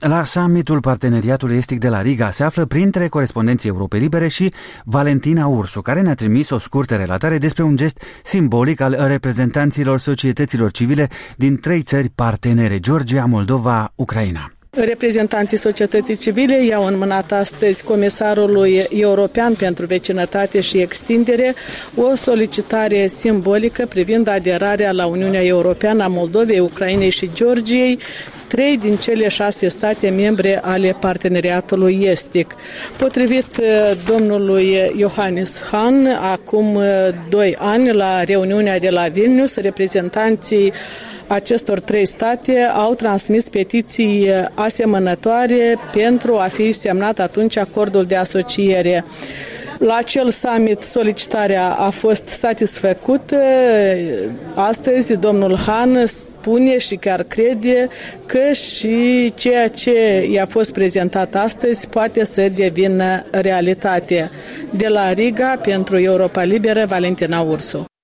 La summitul Parteneriatului Estic de la Riga se află printre corespondenții Europei Libere și Valentina Ursu, care ne-a trimis o scurtă relatare despre un gest simbolic al reprezentanților societăților civile din 3 țări partenere, Georgia, Moldova, Ucraina. Reprezentanții societății civile i-au înmânat astăzi Comisarului European pentru Vecinătate și Extindere o solicitare simbolică privind aderarea la Uniunea Europeană a Moldovei, Ucrainei și Georgiei, 3 din cele 6 state membre ale Parteneriatului Estic. Potrivit domnului Johannes Hahn, acum 2 ani, la reuniunea de la Vilnius, reprezentanții acestor 3 state au transmis petiții asemănătoare pentru a fi semnat atunci acordul de asociere. La acel summit solicitarea a fost satisfăcută. Astăzi domnul Hahn spune și chiar crede că și ceea ce i-a fost prezentat astăzi poate să devină realitate. De la Riga, pentru Europa Liberă, Valentina Ursu.